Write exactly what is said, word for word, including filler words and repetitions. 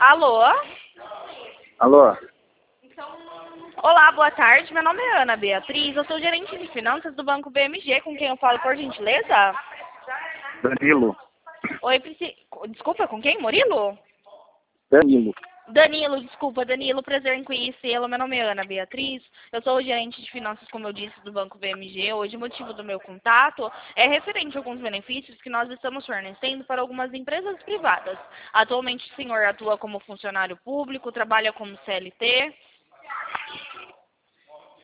Alô? Alô? Olá, boa tarde. Meu nome é Ana Beatriz. Eu sou gerente de finanças do Banco B M G, com quem eu falo, por gentileza? Danilo. Oi, Prisci... Desculpa, com quem? Murilo? Danilo. Danilo, desculpa, Danilo, prazer em conhecê-lo. Meu nome é Ana Beatriz, eu sou o gerente de finanças, como eu disse, do Banco B M G. Hoje o motivo do meu contato é referente a alguns benefícios que nós estamos fornecendo para algumas empresas privadas. Atualmente o senhor atua como funcionário público, trabalha como C L T.